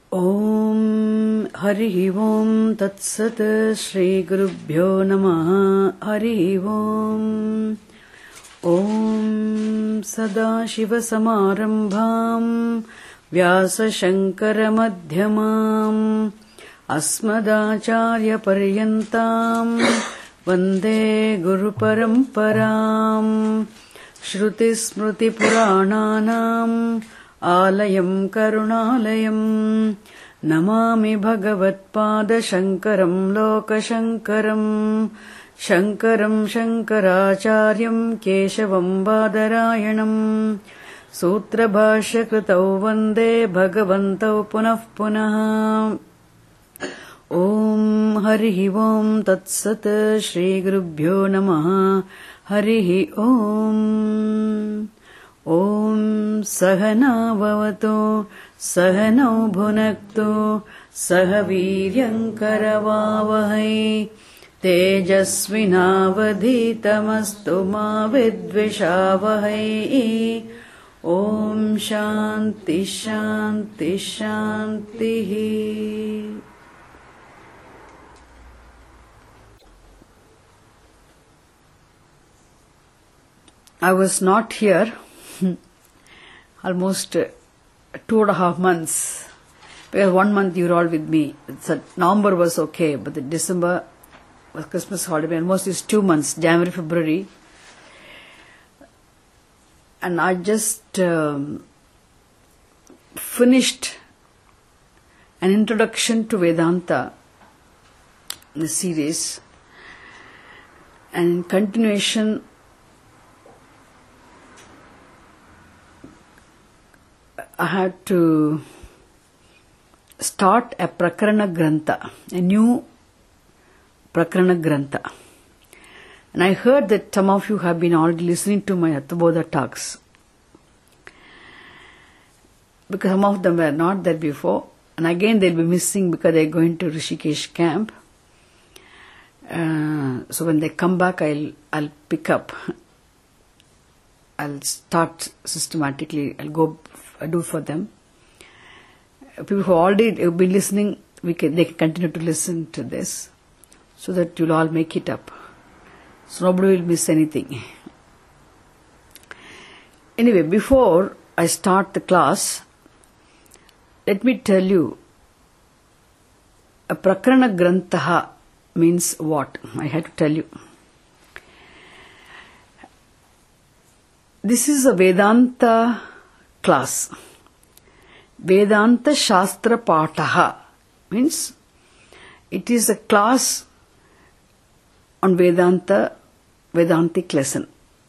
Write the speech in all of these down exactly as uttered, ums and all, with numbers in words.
Om Hari Om Tat Sat Shri Gurubhyo Namaha Hari Om Om Sada Shiva Samarambham Vyasa Shankara Madhyamam Asmadacharya Paryantam Vande Guru Paramparam Shruti Smruti Purananam Alayam Karunalayam Namami Bhagavatpada Shankaram Loka Shankaram Shankaram Shankaracharyam Keshavam Badarayanam Sutra Bhashya Kritau Vande Bhagavantau Punah Punah Om Hari Om Tat Sat Shri Gurubhyo Namaha Hari Om Om Sahana Bhavato Sahano Bhunakto Sahaviryam Karavavahai Tejasvinavadhitamastu ma vidvishavahai Om Shanti Shanti Shanti. I was not here almost two and a half months. Because one month you were all with me. So November was okay, but the December was Christmas holiday. Almost these two months, January, February. And I just um, finished an introduction to Vedanta in the series. And in continuation, I had to start a Prakarana Grantha, a new Prakarana Grantha. And I heard that some of you have been already listening to my Athabodha talks. Because some of them were not there before. And again they'll be missing because they're going to Rishikesh camp. Uh, so when they come back, I'll, I'll pick up. I'll start systematically. I'll go I do for them. People who already have been listening, we can, they can continue to listen to this so that you'll all make it up. So nobody will miss anything. Anyway, before I start the class, let me tell you, a Prakarana Grantha means what? I had to tell you. This is a Vedanta class. Vedanta Shastra Pataha means it is a class on Vedanta, Vedantic lesson.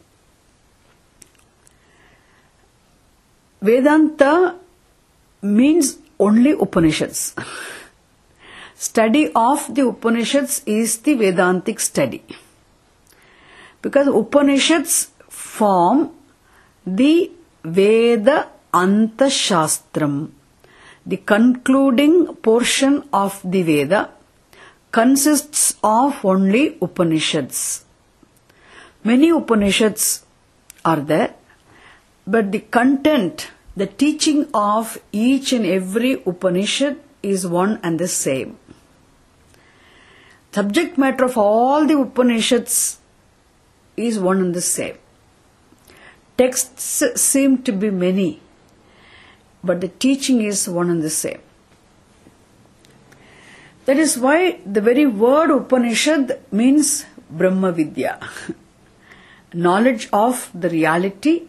Vedanta means only Upanishads. Study of the Upanishads is the Vedantic study. Because Upanishads form the Veda Anta Shastram. The concluding portion of the Veda consists of only Upanishads. Many Upanishads are there, but the content, the teaching of each and every Upanishad is one and the same. Subject matter of all the Upanishads is one and the same. Texts seem to be many, but the teaching is one and the same. That is why the very word Upanishad means Brahma Vidya, knowledge of the reality.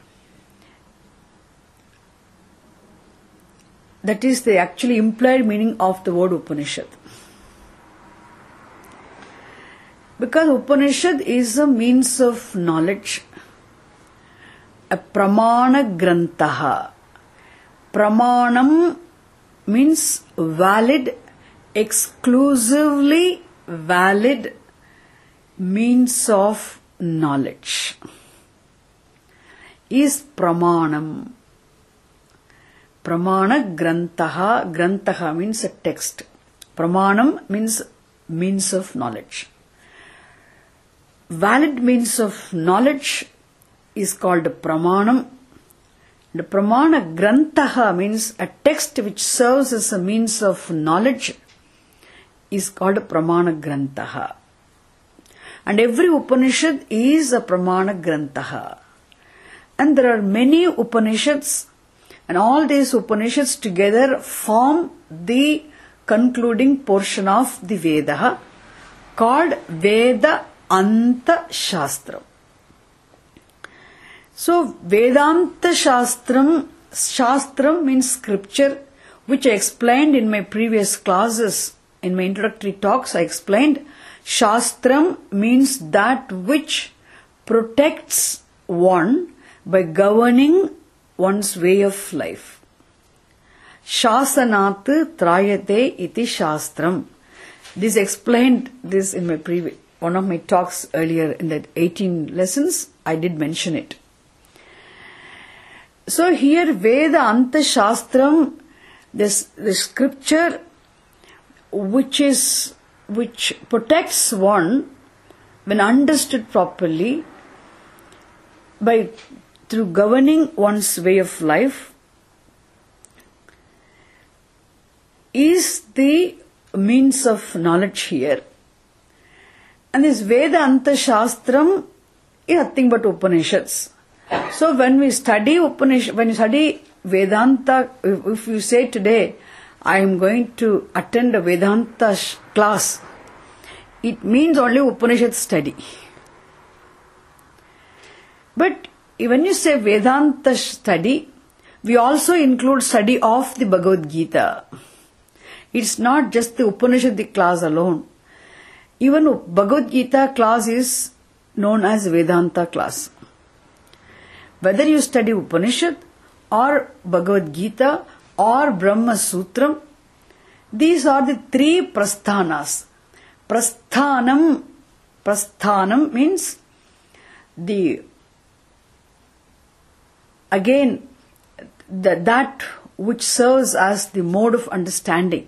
That is the actually implied meaning of the word Upanishad. Because Upanishad is a means of knowledge, a Pramana Grantha. Pramanam means valid, exclusively valid means of knowledge. Is Pramanam. Pramana Grantha. Grantha means a text. Pramanam means means of knowledge. Valid means of knowledge is called Pramanam, The Pramana Grantaha means a text which serves as a means of knowledge is called a Pramana Grantaha. And every Upanishad is a Pramana Grantaha. And there are many Upanishads, and all these Upanishads together form the concluding portion of the Vedaha called Veda Anta Shastram. So, Vedanta Shastram, Shastram means scripture, which I explained in my previous classes. In my introductory talks, I explained Shastram means that which protects one by governing one's way of life. Shasanat trayate iti Shastram. This explained this in my previous, one of my talks earlier in the eighteen lessons, I did mention it. So here Veda Anta Shastram, this the scripture which is which protects one when understood properly by through governing one's way of life is the means of knowledge here. And this Veda Anta Shastram is nothing but Upanishads. So when we study Upanishad, when you study Vedanta, if, if you say today, I am going to attend a Vedanta sh- class, it means only Upanishad study. But when you say Vedanta study, we also include study of the Bhagavad Gita. It's not just the Upanishadic class alone. Even Bhagavad Gita class is known as Vedanta class. Whether you study Upanishad or Bhagavad Gita or Brahma Sutram, these are the three prasthanas. Prasthanam, prasthanam means the, again, the, that which serves as the mode of understanding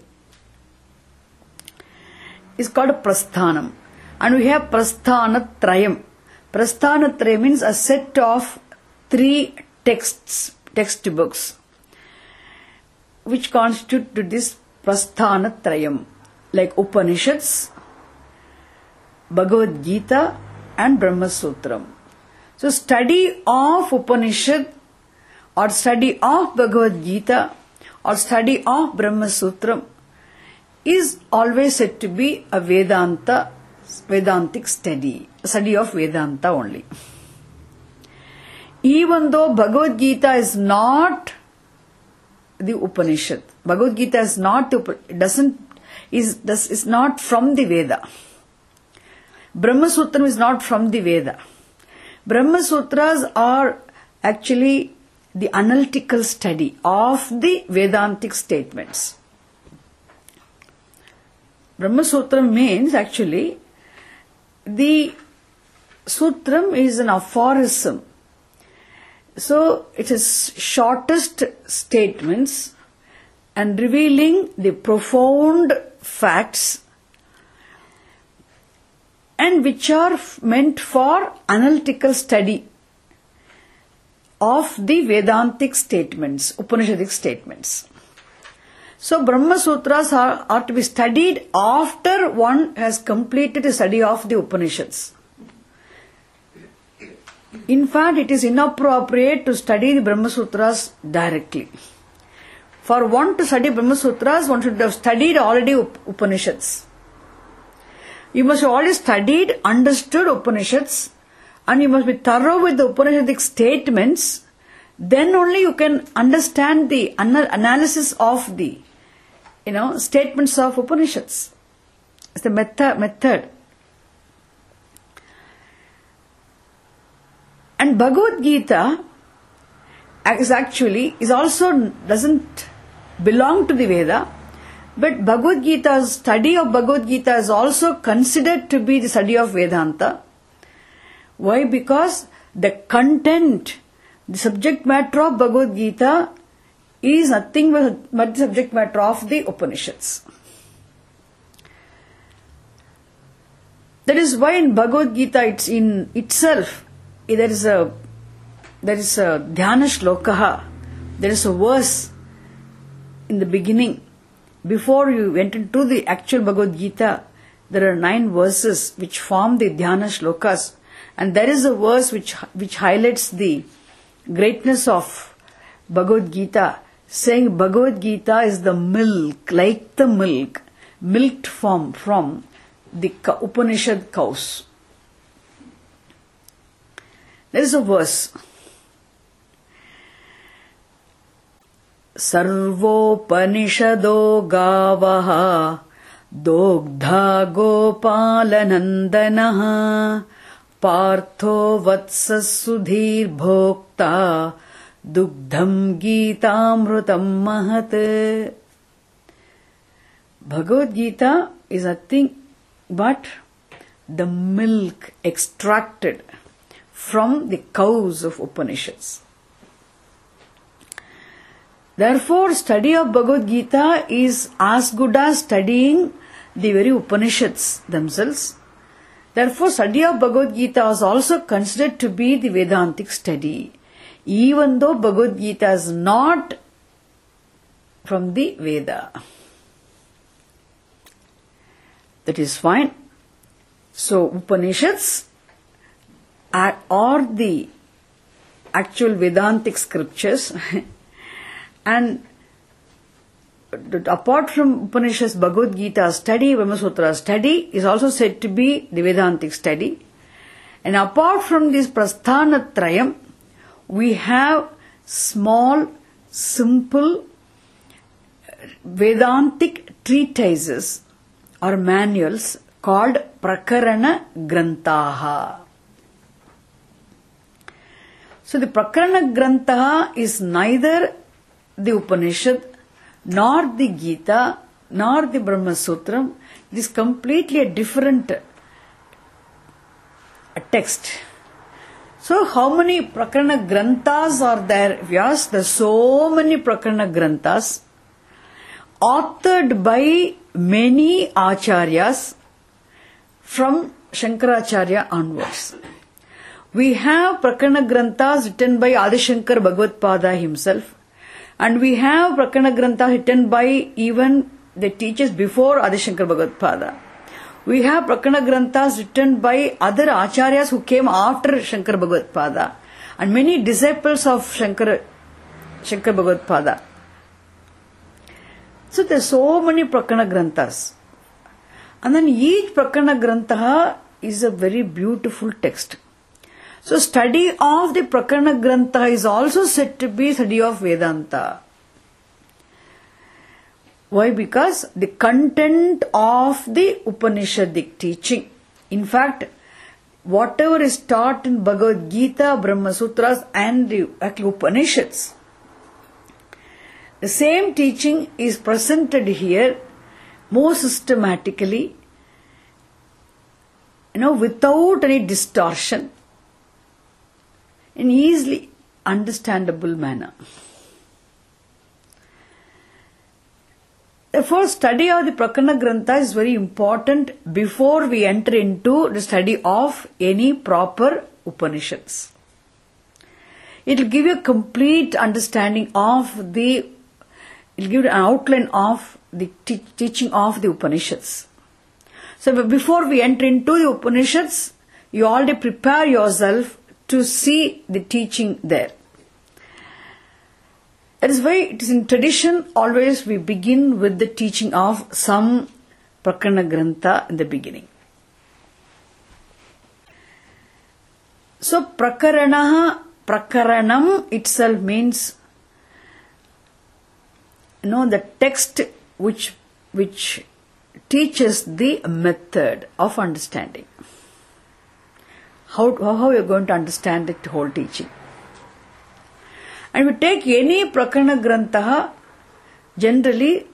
is called prasthanam. And we have prasthanatrayam. Prasthanatrayam means a set of three texts, textbooks, which constitute to this prasthanatrayam, like Upanishads, Bhagavad Gita and Brahma Sutram. So study of Upanishad or study of Bhagavad Gita or study of Brahma Sutram is always said to be a Vedanta, Vedantic study, study of Vedanta only. Even though Bhagavad Gita is not the Upanishad, Bhagavad Gita is not, doesn't, is, is not from the Veda. Brahma Sutram is not from the Veda. Brahma Sutras are actually the analytical study of the Vedantic statements. Brahma Sutram means actually the Sutram is an aphorism. So it is shortest statements and revealing the profound facts and which are meant for analytical study of the Vedantic statements, Upanishadic statements. So Brahma Sutras are, are to be studied after one has completed the study of the Upanishads. In fact, it is inappropriate to study the Brahma Sutras directly. For one to study Brahma Sutras, one should have studied already Upanishads. You must have already studied, understood Upanishads, and you must be thorough with the Upanishadic statements. Then only you can understand the anal- analysis of the, you know, statements of Upanishads. It's the method. method. And Bhagavad Gita is actually, is also doesn't belong to the Veda, but Bhagavad Gita's study of Bhagavad Gita is also considered to be the study of Vedanta. Why? Because the content, the subject matter of Bhagavad Gita is nothing but the subject matter of the Upanishads. That is why in Bhagavad Gita, it's in itself, there is a there is a dhyana shlokaha There is a verse in the beginning. Before you went into the actual Bhagavad Gita, there are nine verses which form the Dhyana Shlokas. And there is a verse which, which highlights the greatness of Bhagavad Gita, saying Bhagavad Gita is the milk, like the milk, milked from, from the Upanishad cows. There is a verse. Sarvopanishado gavaha dogdha gopalanandanaha partho vatsas sudhir bhokta dugdham gitamrutam mahat. Bhagavad Gita is nothing but the milk extracted from the cows of Upanishads. Therefore, study of Bhagavad Gita is as good as studying the very Upanishads themselves. Therefore, study of Bhagavad Gita is also considered to be the Vedantic study, even though Bhagavad Gita is not from the Veda. That is fine. So, Upanishads are, are the actual Vedantic scriptures. And apart from Upanishads, Bhagavad Gita study, Brahma Sutra study is also said to be the Vedantic study. And apart from this Prasthana Trayam, we have small, simple Vedantic treatises or manuals called Prakarana Grantaha. So the Prakarana Grantaha is neither the Upanishad, nor the Gita, nor the Brahma Sutram. It is completely a different a text. So, how many Prakarana Granthas are there? If you ask, there are so many Prakarana Granthas authored by many Acharyas from Shankaracharya onwards. We have Prakarana Granthas written by Adi Shankar Bhagavad-pada himself. And we have Prakarana Grantha written by even the teachers before Adi Shankar Bhagavad-pada. We have Prakarana Granthas written by other Acharyas who came after Shankar Bhagavad-pada and many disciples of Shankar, Shankar Bhagavad-pada. So there are so many Prakarana Granthas. And then each Prakarana Grantha is a very beautiful text. So study of the Prakarana Grantha is also said to be study of Vedanta. Why? Because the content of the Upanishadic teaching, in fact, whatever is taught in Bhagavad Gita, Brahma Sutras and the Upanishads, the same teaching is presented here more systematically, you know, without any distortion, in easily understandable manner. Therefore, study of the Prakarana Grantha is very important before we enter into the study of any proper Upanishads. It will give you a complete understanding of the, it will give you an outline of the te- teaching of the Upanishads. So before we enter into the Upanishads, you already prepare yourself to see the teaching there. That is why it is in tradition always we begin with the teaching of some Prakarana Grantha in the beginning. So Prakaranaha, Prakaranam itself means, you know, the text which which teaches the method of understanding. How, how you are going to understand the whole teaching. And we take any Prakarana Grantha, generally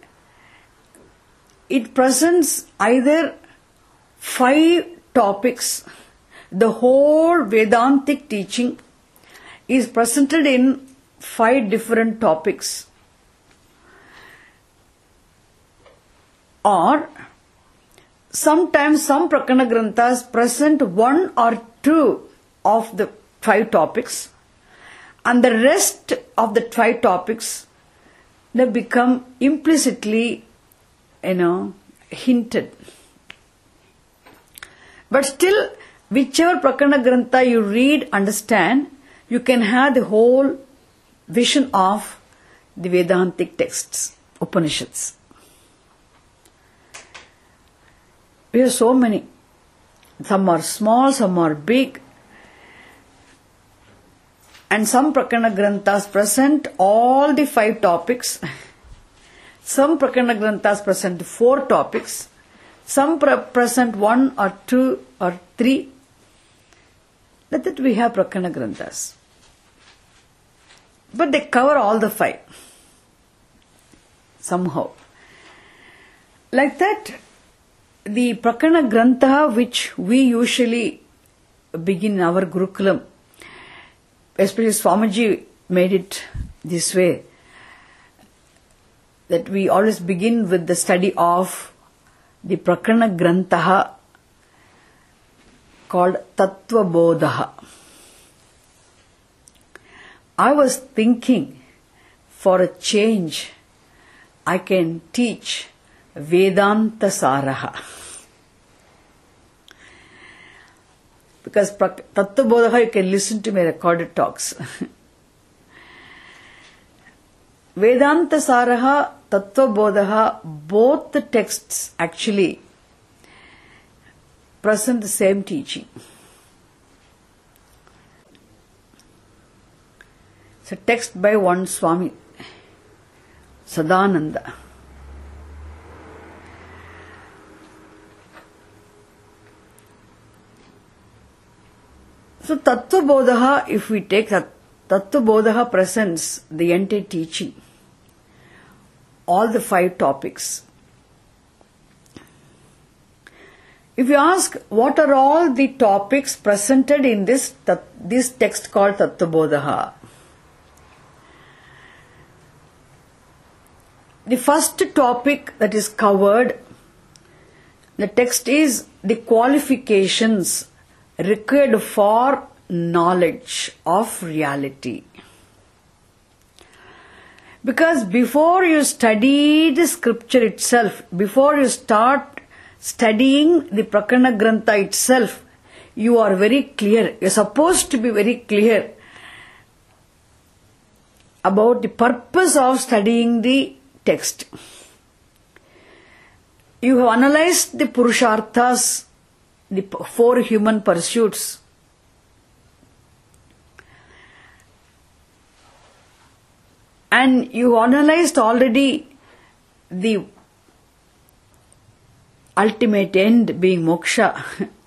it presents either five topics. The whole Vedantic teaching is presented in five different topics. Or sometimes some Prakarana Granthas present one or two of the five topics, And the rest of the five topics, they become implicitly, you know, hinted. But still, whichever Prakarana Grantha you read, understand, you can have the whole vision of the Vedantic texts, Upanishads. We have so many. Some are small, some are big. And some Prakarana Granthas present all the five topics. Some Prakarana Granthas present four topics. Some pre- present one or two or three. Like that we have Prakarana Granthas. But they cover all the five. Somehow. Like that, the Prakarana Grantha which we usually begin in our Gurukulam, especially Swamiji made it this way, that we always begin with the study of the Prakarana Grantha called Tattva Bodha. I was thinking, for a change, I can teach Vedanta Saraha. Because Tattva Bodha, you can listen to my recorded talks. Vedanta Saraha, Tattva Bodha, both the texts actually present the same teaching. It's a text by one Swami, Sadananda. So Tattva Bodha, if we take that, Tattva Bodha presents the entire teaching, all the five topics. If you ask what are all the topics presented in this, this text called Tattva Bodha, the first topic that is covered, the text is the qualifications required for knowledge of reality. Because before you study the scripture itself, before you start studying the Prakarana Grantha itself, you are very clear, you are supposed to be very clear about the purpose of studying the text. You have analyzed the Purusharthas, the four human pursuits. And you analyzed already the ultimate end being moksha.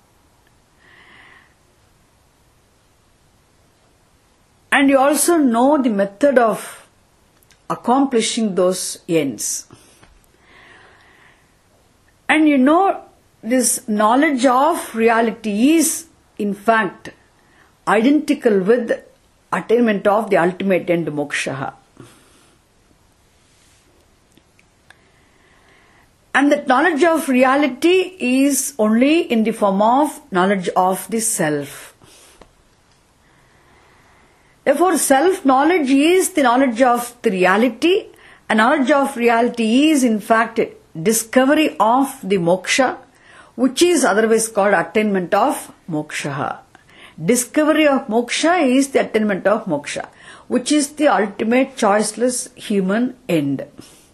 And you also know the method of accomplishing those ends. And you know this knowledge of reality is, in fact, identical with attainment of the ultimate end, moksha. And that knowledge of reality is only in the form of knowledge of the self. Therefore, self-knowledge is the knowledge of the reality, and knowledge of reality is, in fact, discovery of the moksha, which is otherwise called attainment of moksha. Discovery of moksha is the attainment of moksha, which is the ultimate choiceless human end.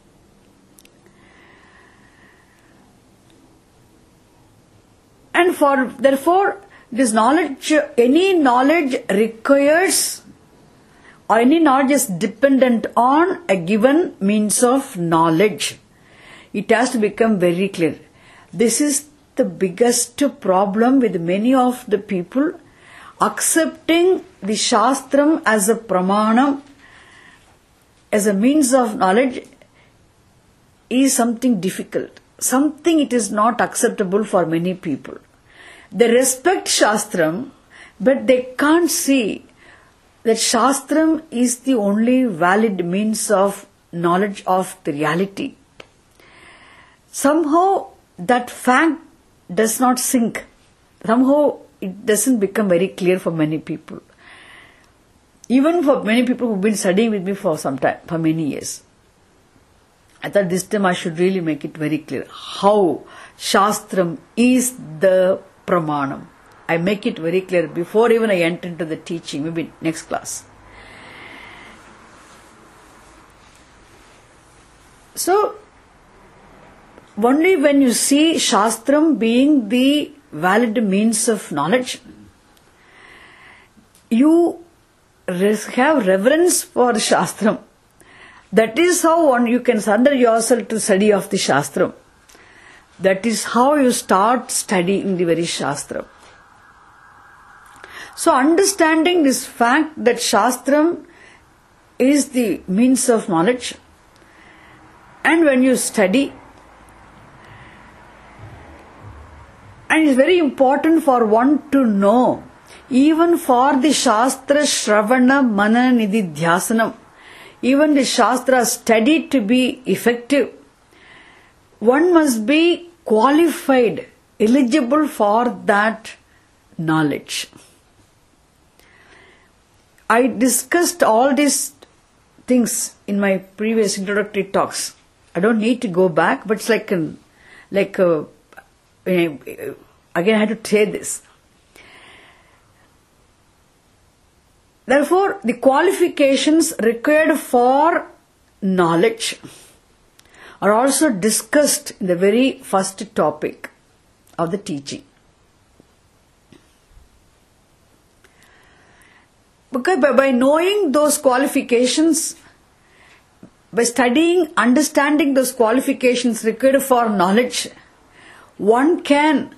And for, therefore, this knowledge, any knowledge requires, or any knowledge is dependent on a given means of knowledge. It has to become very clear. This is the biggest problem with many of the people. Accepting the Shastram as a pramanam, as a means of knowledge, is something difficult. Something it is not acceptable for many people. They respect Shastram, but they can't see that Shastram is the only valid means of knowledge of the reality. Somehow that fact does not sink. Somehow it doesn't become very clear for many people. Even for many people who've been studying with me for some time, for many years. I thought this time I should really make it very clear how Shastram is the Pramanam. I make it very clear before even I enter into the teaching, maybe next class. So, only when you see Shastram being the valid means of knowledge, you have reverence for Shastram. That is how one you can surrender yourself to study of the Shastram. That is how you start studying the very Shastram. So understanding this fact that Shastram is the means of knowledge, and when you study, and it's very important for one to know, even for the Shastra Shravana Manana Nididhyasanam, even the Shastra study to be effective, one must be qualified, eligible for that knowledge. I discussed all these things in my previous introductory talks. I don't need to go back, but it's like an, like a, again I had to say this. Therefore, the qualifications required for knowledge are also discussed in the very first topic of the teaching. Because by, by knowing those qualifications, by studying, understanding those qualifications required for knowledge, one can,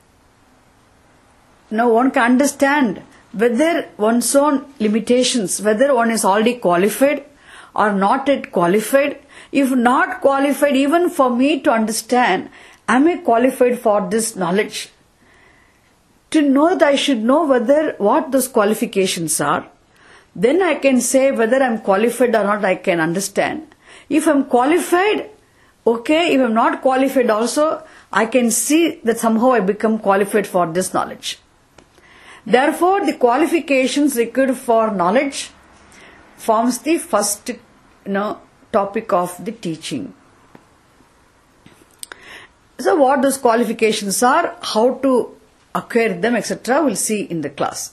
you know, one can understand whether one's own limitations, whether one is already qualified or not yet qualified. If not qualified, even for me to understand, am I qualified for this knowledge? To know that I should know whether what those qualifications are, then I can say whether I'm qualified or not, I can understand. If I'm qualified, okay. If I'm not qualified also, I can see that somehow I become qualified for this knowledge. Therefore, the qualifications required for knowledge forms the first, you know, topic of the teaching. So, what those qualifications are, how to acquire them, et cetera, we'll see in the class.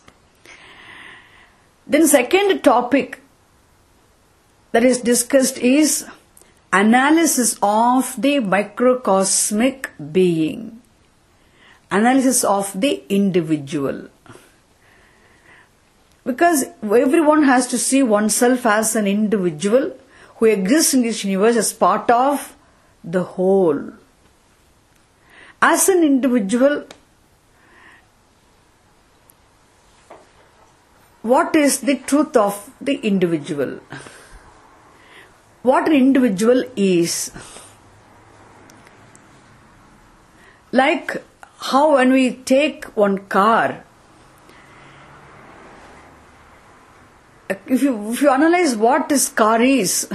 Then, second topic that is discussed is analysis of the microcosmic being, analysis of the individual. Because everyone has to see oneself as an individual who exists in this universe as part of the whole. As an individual, what is the truth of the individual? What an individual is. Like how when we take one car, if you, if you analyze what this car is,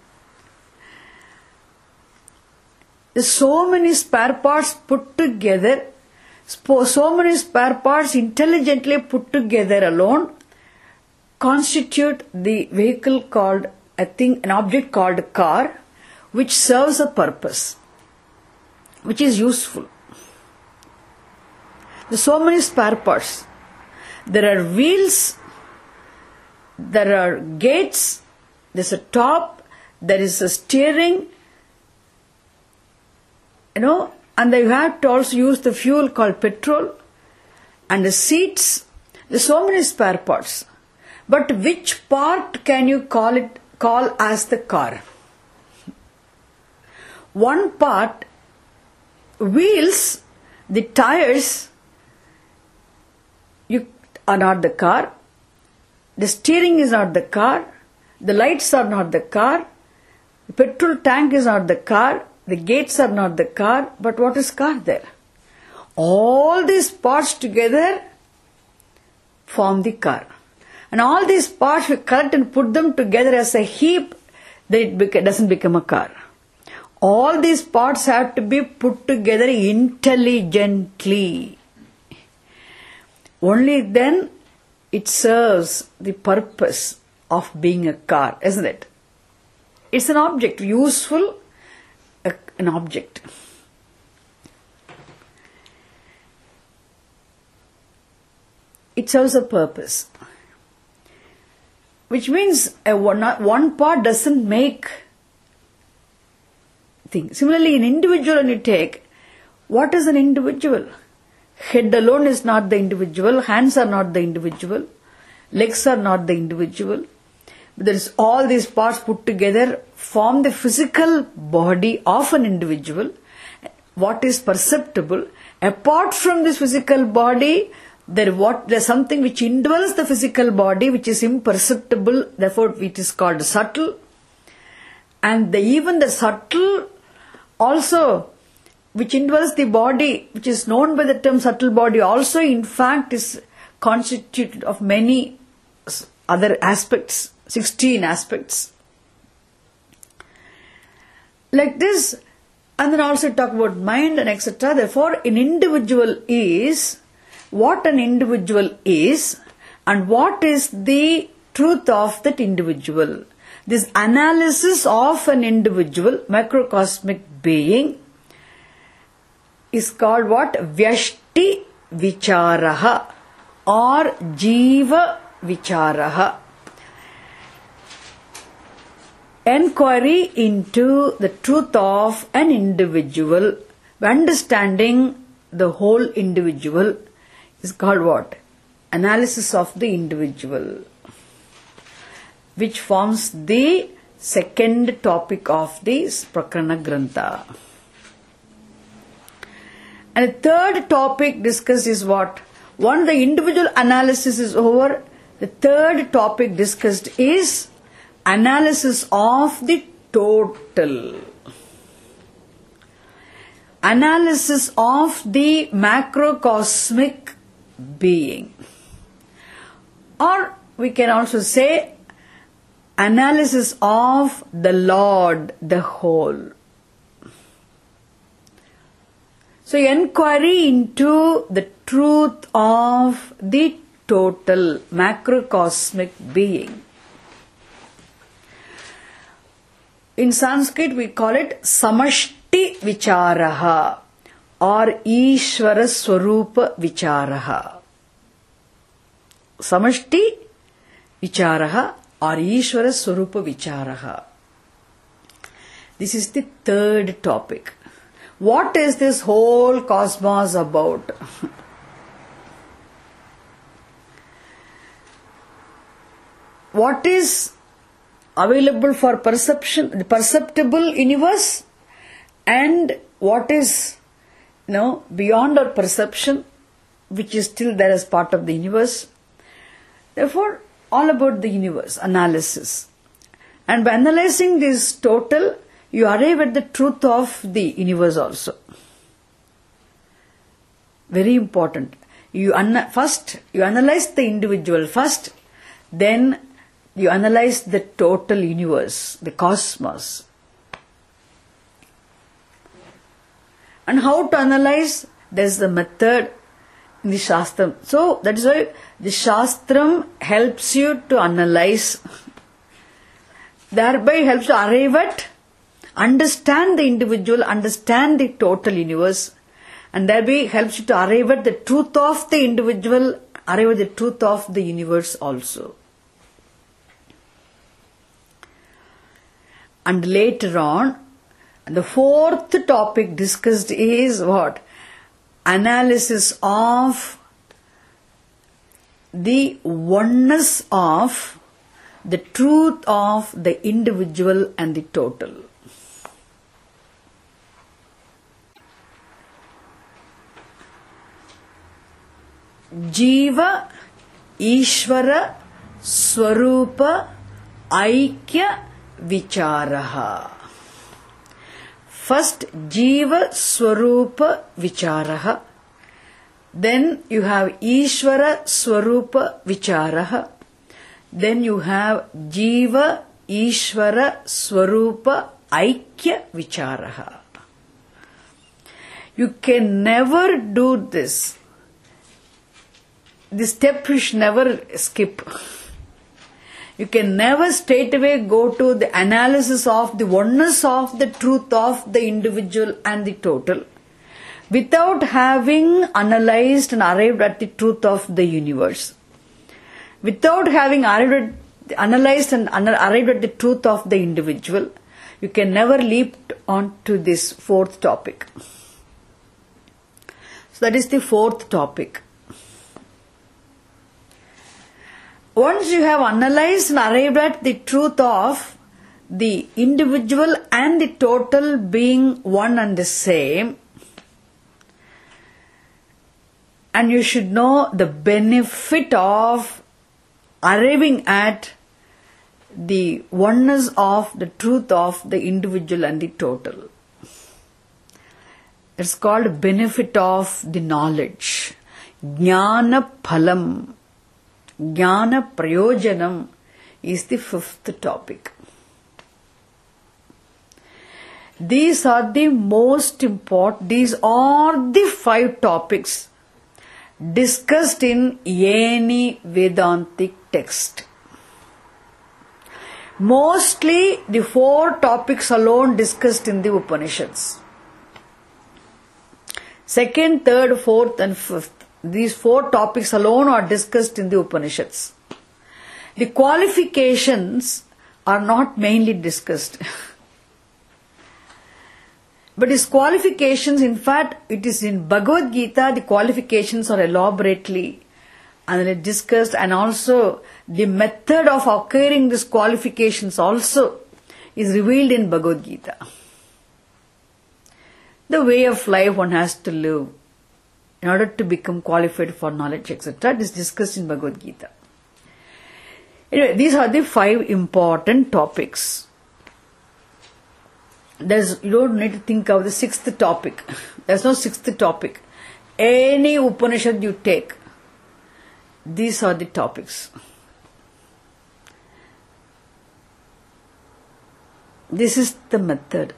there's so many spare parts put together, so many spare parts intelligently put together alone constitute the vehicle called, I think, an object called a car, which serves a purpose, which is useful. There's so many spare parts. There are wheels, there are gates, there's a top, there is a steering, you know, and you have to also use the fuel called petrol, and the seats. There's so many spare parts. But which part can you call it, call as the car? One part, wheels, the tires, you are not the car. The steering is not the car. The lights are not the car. The petrol tank is not the car. The gates are not the car. But what is car there? All these parts together form the car. And all these parts we collect and put them together as a heap, then it beca- doesn't become a car. All these parts have to be put together intelligently. Only then it serves the purpose of being a car, isn't it? It's an object, useful, a, an object. It serves a purpose. Which means a one, one part doesn't make things. Similarly, an individual when you take, what is an individual? Head alone is not the individual, hands are not the individual, legs are not the individual. But there is all these parts put together form the physical body of an individual. What is perceptible? Apart from this physical body, there what there's something which indwells the physical body, which is imperceptible, therefore it is called subtle. And the, even the subtle also, which indwells the body, which is known by the term subtle body, also in fact is constituted of many other aspects, sixteen aspects. Like this, and then also talk about mind and et cetera. Therefore, an individual is what an individual is and what is the truth of that individual. This analysis of an individual, macrocosmic being, is called what? Vyashti Vicharaha or Jiva Vicharaha. Enquiry into the truth of an individual, understanding the whole individual, is called what? Analysis of the individual, which forms the second topic of this Prakarana Grantha. And the third topic discussed is what? Once the individual analysis is over, the third topic discussed is analysis of the total. Analysis of the macrocosmic being. Or we can also say analysis of the Lord, the whole. So inquiry into the truth of the total macrocosmic being. In Sanskrit we call it Samashti Vicharaha or Ishvara Swarupa Vicharaha. Samashti Vicharaha or Ishvara Swarupa Vicharaha. This is the third topic. What is this whole cosmos about? What is available for perception, the perceptible universe, and what is, you know, beyond our perception, which is still there as part of the universe. Therefore, all about the universe, analysis. And by analyzing this total, you arrive at the truth of the universe also. Very important. You ana- first, you analyze the individual first, then you analyze the total universe, the cosmos. And how to analyze? There's the method in the Shastram. So that is why the Shastram helps you to analyze, thereby helps you arrive at, understand the individual, understand the total universe, and thereby helps you to arrive at the truth of the individual, arrive at the truth of the universe also. And later on, the fourth topic discussed is what? Analysis of the oneness of the truth of the individual and the total. Jiva, Ishvara, Swarupa, Aikya, Vicharaha. First, Jiva Swarupa Vicharaha. Then you have Ishvara Swarupa Vicharaha. Then you have Jiva Ishvara Swarupa Aikya Vicharaha. You can never do this the step you should never skip. You can never straight away go to the analysis of the oneness of the truth of the individual and the total without having analyzed and arrived at the truth of the universe. Without having arrived at, analyzed and arrived at the truth of the individual, you can never leap on to this fourth topic. So that is the fourth topic. Once you have analyzed and arrived at the truth of the individual and the total being one and the same, and you should know the benefit of arriving at the oneness of the truth of the individual and the total. It's called benefit of the knowledge. Jnana phalam. Jnana prayojanam is the fifth topic. These are the most important, these are the five topics discussed in any Vedantic text. Mostly the four topics alone discussed in the Upanishads. Second, third, fourth and fifth. These four topics alone are discussed in the Upanishads. The qualifications are not mainly discussed. But these qualifications, in fact, it is in Bhagavad Gita, the qualifications are elaborately and discussed, and also the method of acquiring these qualifications also is revealed in Bhagavad Gita. The way of life one has to live in order to become qualified for knowledge, et cetera. It is discussed in Bhagavad Gita. Anyway, these are the five important topics. There's, you don't need to think of the sixth topic. There's no sixth topic. Any Upanishad you take, these are the topics. This is the method.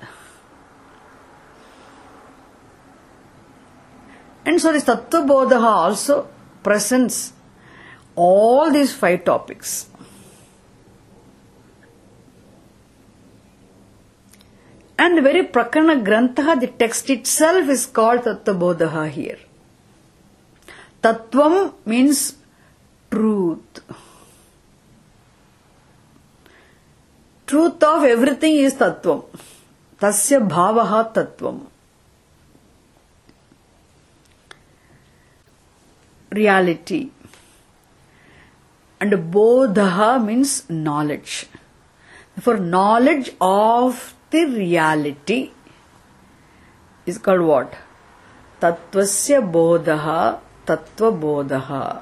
And so this Tattva Bodha also presents all these five topics. And the very Prakarana Grantha, the text itself is called Tattva Bodha here. Tattvam means truth. Truth of everything is Tattvam. Tasya bhavaha Tattvam. Reality. And bodha means knowledge. For knowledge of the reality is called what? Tattvasya bodha, tattva bodha.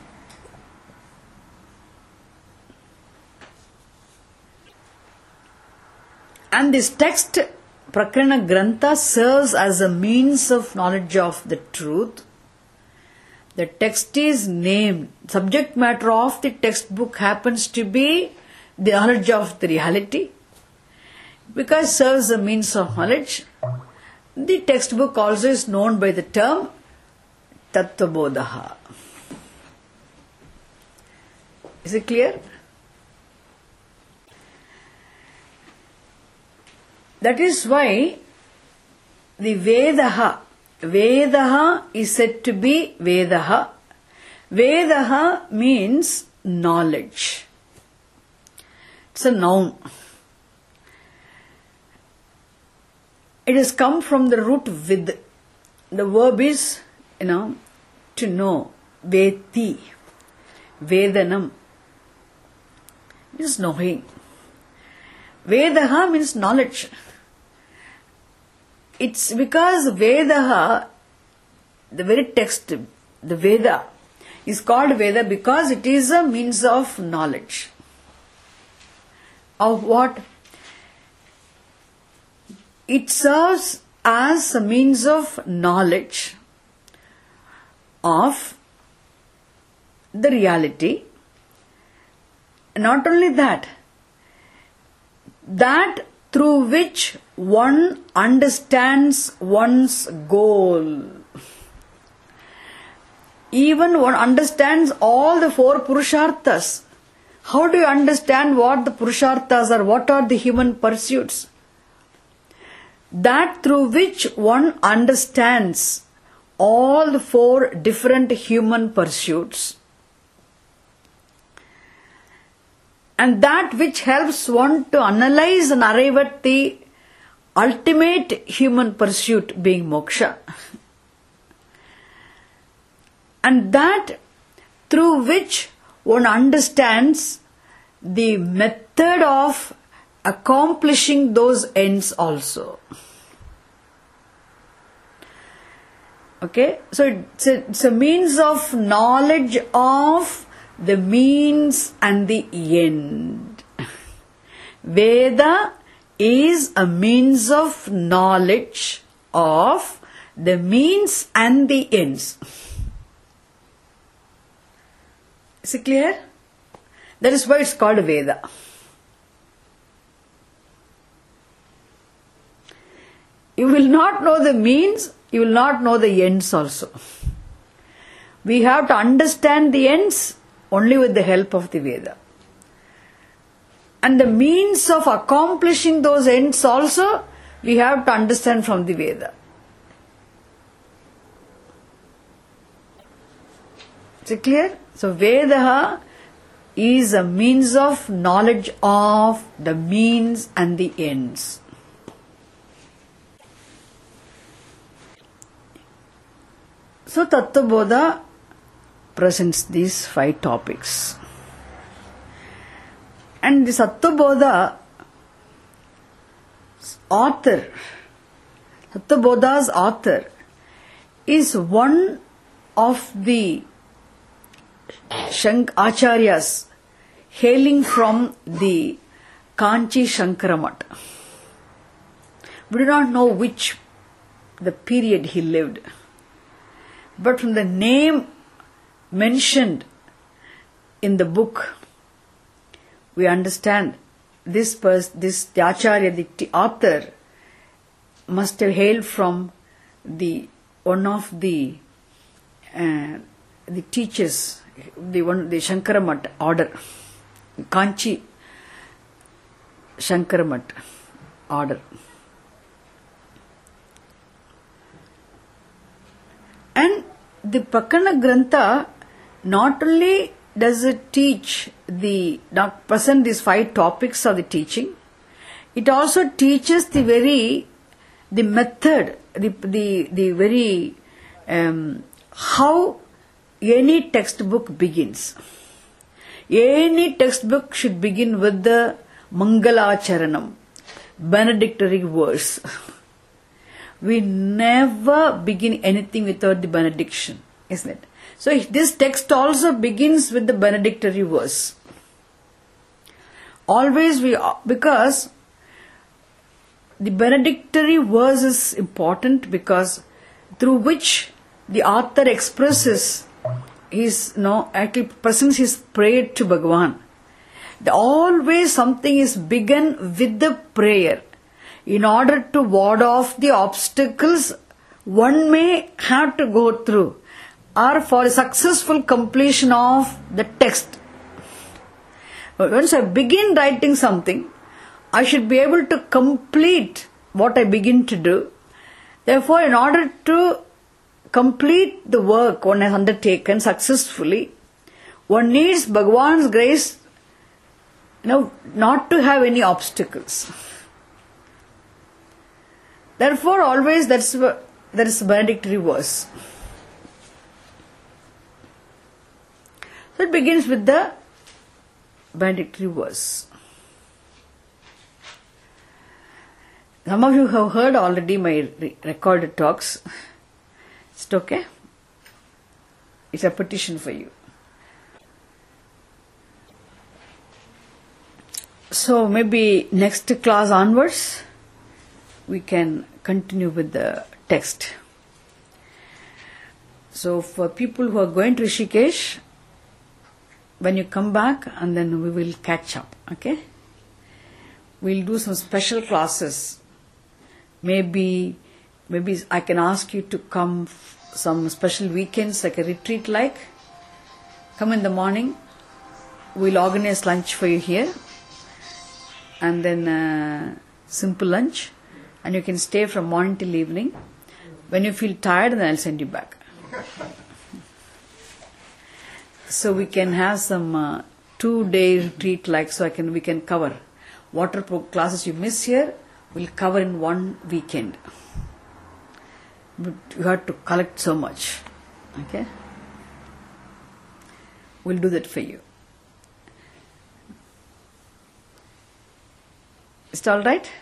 And this text, Prakarana Grantha, serves as a means of knowledge of the truth. The text is named, subject matter of the textbook happens to be the knowledge of the reality. Because it serves a means of knowledge, the textbook also is known by the term Tattva Bodha. Is it clear? That is why the Vedaha, Vedaha is said to be Vedaha. Vedaha means knowledge. It's a noun. It has come from the root vid. The verb is, you know, to know. Veti. Vedanam. Means knowing. Vedaha means knowledge. It's because Vedaha, the very text, the Veda, is called Veda because it is a means of knowledge. Of what? It serves as a means of knowledge of the reality. Not only that, that through which one understands one's goal. even one understands all the four Purusharthas. How do you understand what the Purusharthas are? What are the human pursuits? That through which one understands all the four different human pursuits, and that which helps one to analyze and arrive at the ultimate human pursuit being moksha, and that through which one understands the method of accomplishing those ends also. Okay, so it's a, it's a means of knowledge of the means and the end. Veda is a means of knowledge of the means and the ends. Is it clear? That is why it's called Veda. You will not know the means, you will not know the ends also. We have to understand the ends only with the help of the Veda. And the means of accomplishing those ends also, we have to understand from the Veda. Is it clear? So Veda is a means of knowledge of the means and the ends. So Tattvabodha presents these five topics. And the Tattvabodha author, Tattvabodha's author is one of the Shank Acharyas hailing from the Kanchi Shankaramat. We do not know which the period he lived, but from the name mentioned in the book, we understand this person, this the Acharya, the t- author, must have hailed from the one of the uh, the teachers, the one the Shankaramat order, Kanchi Shankaramat order. And the Prakana Grantha not only does it teach the, not present these five topics of the teaching, it also teaches the very, the method, the, the, the very, um, how any textbook begins. Any textbook should begin with the Mangalacharanam, benedictory verse. We never begin anything without the benediction, isn't it? So this text also begins with the benedictory verse. Always we, because the benedictory verse is important, because through which the author expresses his, no, actually presents his prayer to Bhagavan. The, always something is begun with the prayer. In order to ward off the obstacles one may have to go through, or for a successful completion of the text. Once I begin writing something, I should be able to complete what I begin to do. Therefore, in order to complete the work one has undertaken successfully, one needs Bhagavan's grace, you know, not to have any obstacles. Therefore, always that's there is a benedictory verse. So it begins with the benedictory verse. Some of you have heard already my re- recorded talks. Is it okay? It's a petition for you. So maybe next class onwards, we can continue with the text. So for people who are going to Rishikesh, when you come back, and then we will catch up, okay? We'll do some special classes. Maybe, maybe I can ask you to come some special weekends like a retreat like, come in the morning, we'll organize lunch for you here, and then uh, simple lunch, and you can stay from morning till evening. When you feel tired, then I'll send you back. So we can have some uh, two-day retreat like, so I can we can cover water pro classes you miss here, we'll cover in one weekend. But you have to collect so much. Okay? We'll do that for you. Is it all right?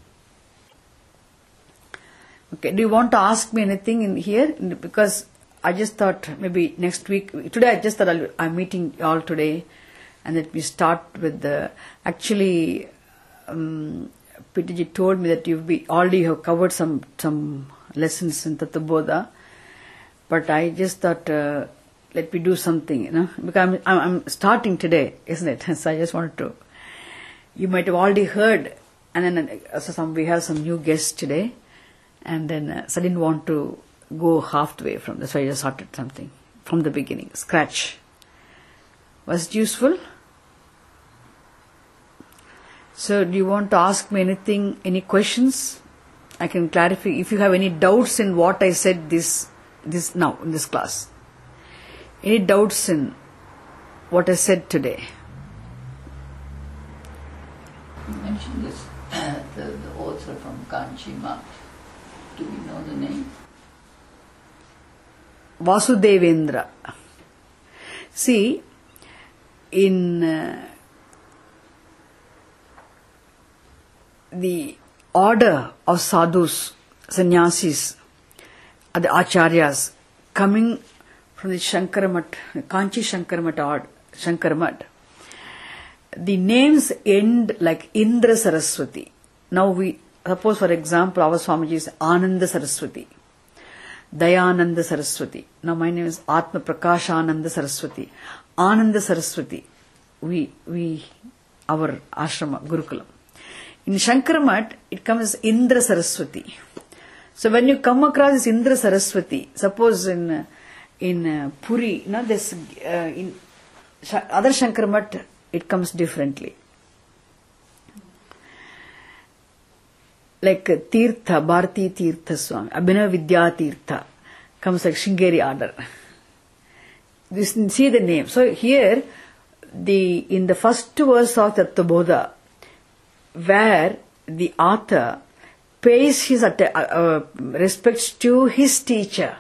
Okay. Do you want to ask me anything in here? Because I just thought maybe next week. Today I just thought I'll, I'm meeting you all today, and that we start with the. Actually, um, P T G told me that you've be already have covered some some lessons in Tattva-bodha, but I just thought uh, let me do something, you know, because I'm, I'm starting today, isn't it? So I just wanted to. You might have already heard, and then uh, so some we have some new guests today, and then uh, so I didn't want to go halfway from this, so I just started something from the beginning, scratch. Was it useful? So, do you want to ask me anything, any questions? I can clarify if you have any doubts in what I said this this now in this class. Any doubts in what I said today? You mentioned this, uh, the, the author from Kanchi Math. Do we know the name? Vasudevendra. See, in uh, the order of sadhus, sannyasis, or the acharyas, coming from the Shankaramat, Kanchi Shankaramat, Shankaramat, the names end like Indra Saraswati. Now we, suppose for example, our Swamiji is Ananda Saraswati, Dayananda Saraswati. Now my name is Atma Prakashananda Saraswati. Ananda Saraswati, we, we, our ashrama, Gurukulam. In Shankaramat, it comes as Indra Saraswati. So when you come across this Indra Saraswati, suppose in in uh, Puri, you know, this, uh, in other Shankaramat, it comes differently. Like uh, Tirtha, Bharati Tirtha Swami, Abhinav Vidya Tirtha, comes like Shringeri order. You see the name. So here, the in the first verse of Tattva-bodha, where the author pays his uh, uh, respects to his teacher.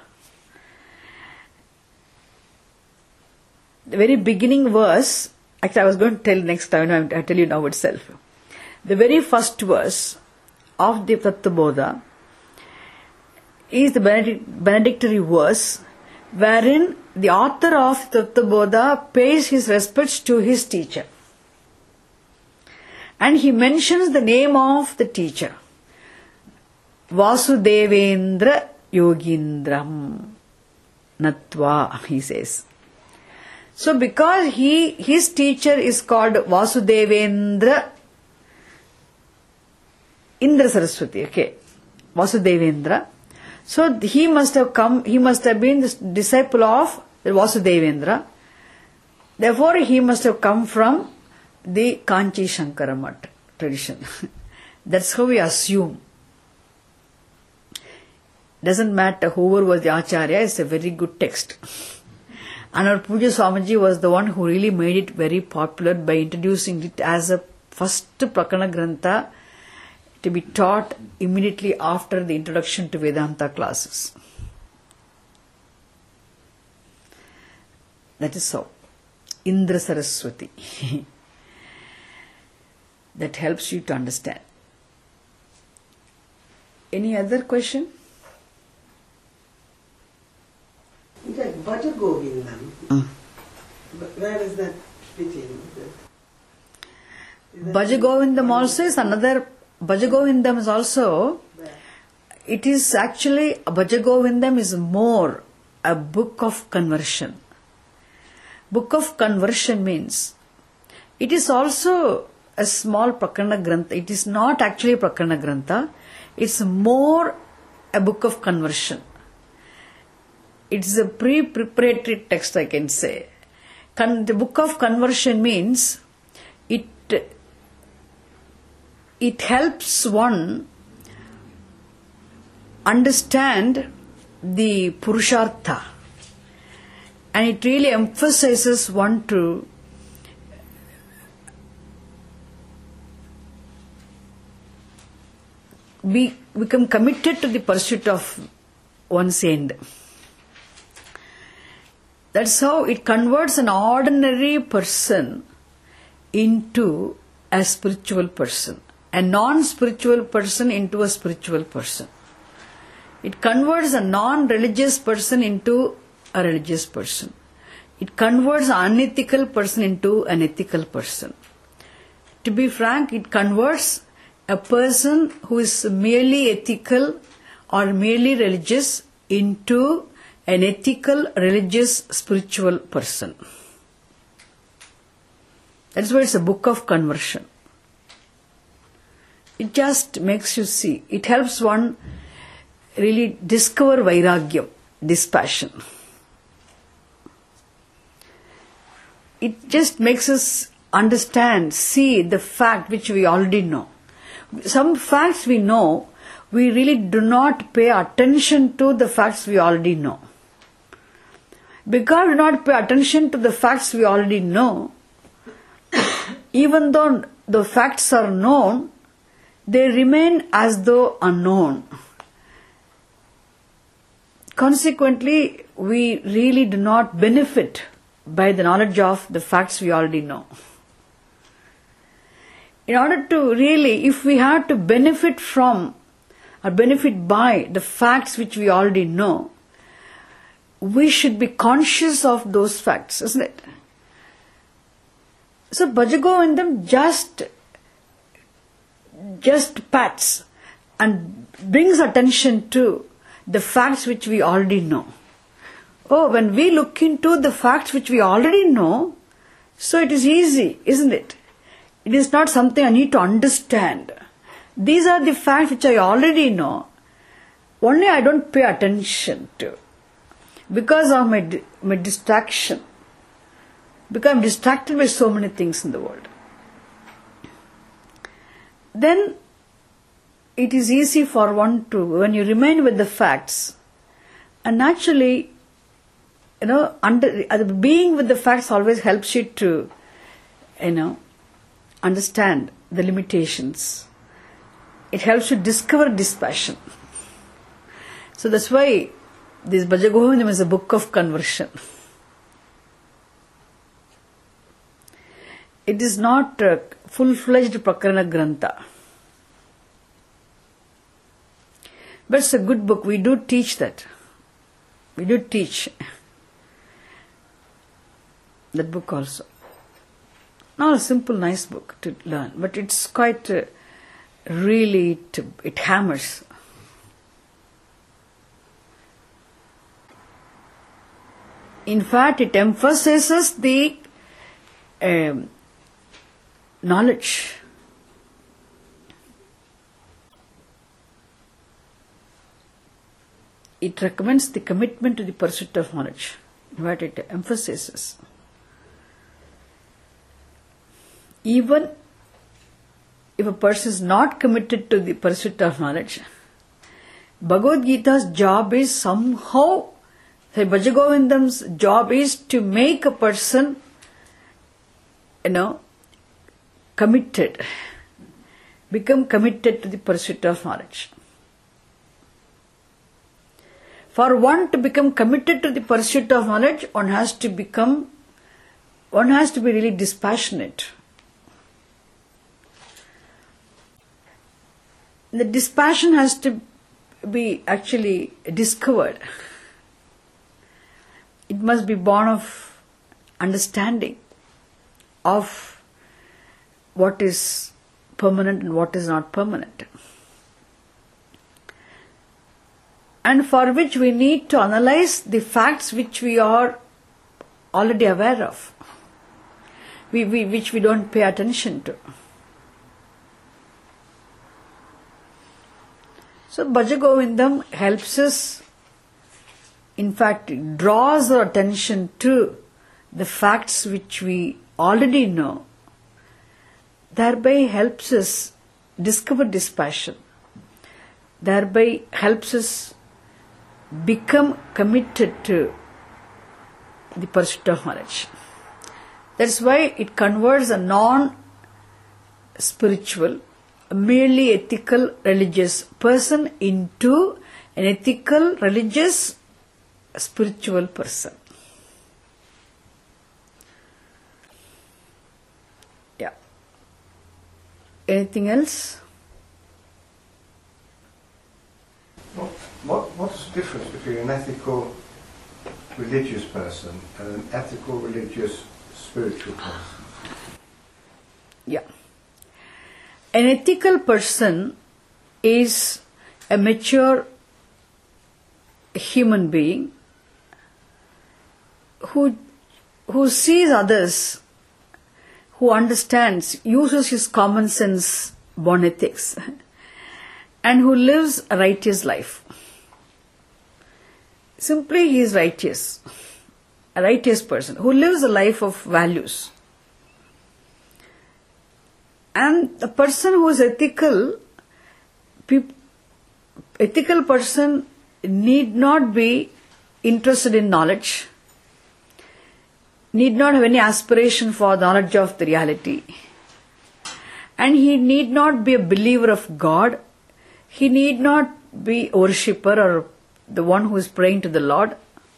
The very beginning verse, actually I was going to tell next time, I'll tell you now itself. The very first verse of the Tattva-bodha is the benedictory verse, wherein the author of Tattva-bodha pays his respects to his teacher. And he mentions the name of the teacher. Vasudevendra Yogindram Natva, he says. So because he his teacher is called Vasudevendra Indra Saraswati, okay, Vasudevendra. So he must have come, he must have been the disciple of Vasudevendra. Therefore he must have come from the Kanchi Shankaramat tradition. That's how we assume. Doesn't matter whoever was the Acharya, it's a very good text. And our Puja Swamiji was the one who really made it very popular by introducing it as a first Prakarana Grantha to be taught immediately after the introduction to Vedanta classes. That is so. Indra Saraswati. That helps you to understand. Any other question? Like Bhaja Govindam. Mm. Where is that fitting? Bhaja Govindam also is another. Bhaja Govindam is also. It is actually Bhaja Govindam is more a book of conversion. Book of conversion means it is also a small Prakarana Grantha. It is not actually a Prakarana Grantha. It's more a book of conversion. it's a pre-preparatory text, I can say. Con- the book of conversion means it it helps one understand the Purushartha, and it really emphasizes one to be become committed to the pursuit of one's end. That's how it converts an ordinary person into a spiritual person, a non-spiritual person into a spiritual person. It converts a non-religious person into a religious person. It converts an unethical person into an ethical person. To be frank, it converts a person who is merely ethical or merely religious into an ethical, religious, spiritual person. That's why it's a book of conversion. It just makes you see. It helps one really discover vairagyam, dispassion. It just makes us understand, see the fact which we already know. Some facts we know, we really do not pay attention to the facts we already know. Because we do not pay attention to the facts we already know, even though the facts are known, they remain as though unknown. Consequently, we really do not benefit by the knowledge of the facts we already know. In order to really, if we have to benefit from or benefit by the facts which we already know, we should be conscious of those facts, isn't it? So Bhajagovindam just, just pats and brings attention to the facts which we already know. Oh, when we look into the facts which we already know, so it is easy, isn't it? It is not something I need to understand. These are the facts which I already know. Only I don't pay attention to. Because of my, my distraction. Because I'm distracted by so many things in the world. Then it is easy for one to, when you remain with the facts, and naturally, you know, under, uh, being with the facts always helps you to, you know, understand the limitations. It helps you discover dispassion. So that's why this Bhajagovindam is a book of conversion. It is not a full-fledged Prakarana Grantha. But it's a good book. We do teach that. We do teach that book also. Not a simple, nice book to learn, but it's quite uh, really, it, it hammers. In fact, it emphasizes the um, knowledge. It recommends the commitment to the pursuit of knowledge. In fact, it emphasizes. Even if a person is not committed to the pursuit of knowledge, Bhagavad Gita's job is somehow, say Bhajagovindam's job is to make a person, you know, committed, become committed to the pursuit of knowledge. For one to become committed to the pursuit of knowledge, one has to become, one has to be really dispassionate. The dispassion has to be actually discovered. It must be born of understanding of what is permanent and what is not permanent. And for which we need to analyze the facts which we are already aware of, we, we, which we don't pay attention to. So Bhajagovindam helps us in fact, it draws our attention to the facts which we already know, thereby helps us discover dispassion, thereby helps us become committed to the pursuit of knowledge. That's why it converts a non-spiritual, merely ethical religious person into an ethical, religious, spiritual person. Yeah. Anything else? What, what, what's the difference between an ethical religious person and an ethical religious spiritual person? Yeah. An ethical person is a mature human being who who sees others, who understands, uses his common sense born ethics, and who lives a righteous life. Simply, he is righteous, a righteous person who lives a life of values. And the person who is ethical, peop, ethical person need not be interested in knowledge, need not have any aspiration for knowledge of the reality, and he need not be a believer of God. He need not be a worshipper or the one who is praying to the Lord.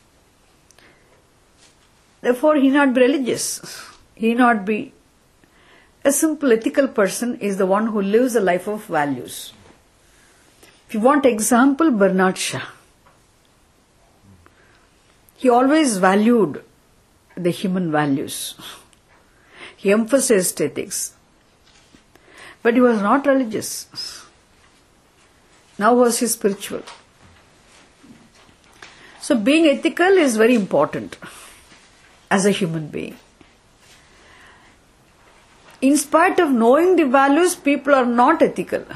Therefore, he need not be religious. He need not be a simple ethical person. Is the one who lives a life of values. If you want example, Bernard Shaw. He always valued the human values. He emphasized ethics. But he was not religious. Now was he spiritual. So being ethical is very important as a human being. In spite of knowing the values, people are not ethical.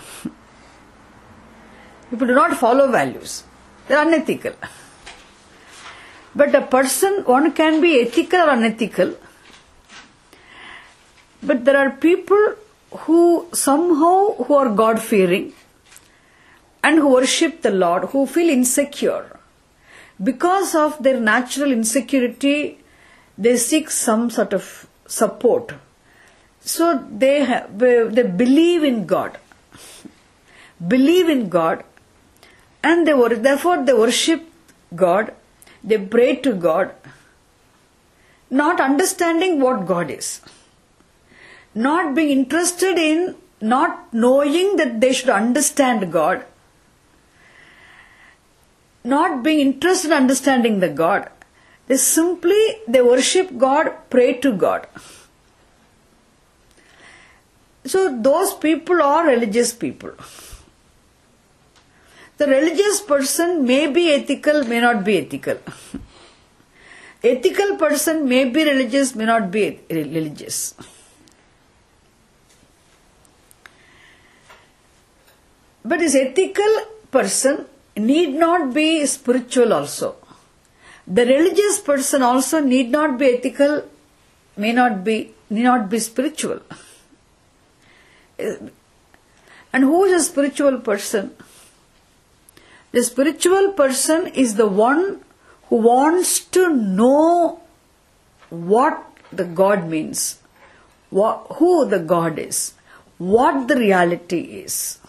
People do not follow values. They are unethical. But a person, one can be ethical or unethical. But there are people who somehow who are God-fearing and who worship the Lord, who feel insecure. Because of their natural insecurity, they seek some sort of support. So they have, they believe in God, believe in God, and they were therefore they worship God. They pray to God, not understanding what God is, not being interested in, not knowing that they should understand God, not being interested in understanding the God. They simply they worship God, pray to God. So those people are religious people. The religious person may be ethical, may not be ethical. Ethical person may be religious, may not be religious. But this ethical person need not be spiritual also. The religious person also need not be ethical, may not be, need not be spiritual. And who is a spiritual person? The spiritual person is the one who wants to know what the God means, what, who the God is, what the reality is.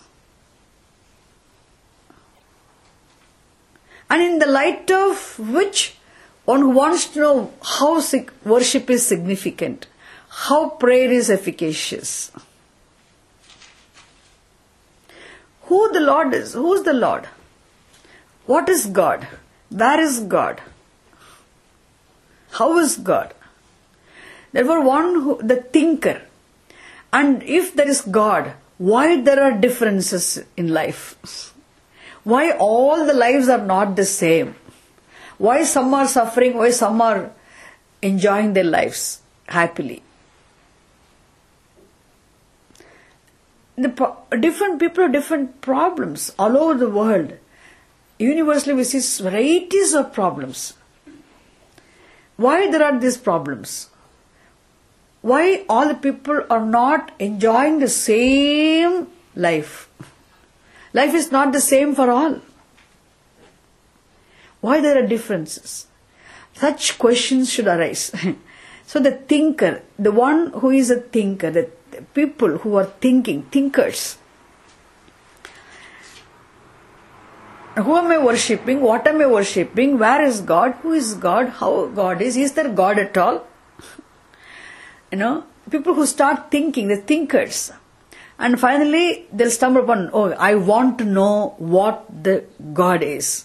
And in the light of which one who wants to know how worship is significant, how prayer is efficacious. Who the Lord is? Who is the Lord? What is God? Where is God? How is God? Therefore, one who, the thinker. And if there is God, why there are differences in life? Why all the lives are not the same? Why some are suffering, why some are enjoying their lives happily? The pro- different people have different problems all over the world. universally we see varieties of problems. Why there are these problems? Why all the people are not enjoying the same life? Life is not the same for all. Why there are differences? Such questions should arise. So the thinker, the one who is a thinker, the people who are thinking, thinkers. Who am I worshipping? What am I worshipping? Where is God? Who is God? How God is? Is there God at all? You know, people who start thinking, the thinkers. And finally, they'll stumble upon, oh, I want to know what the God is.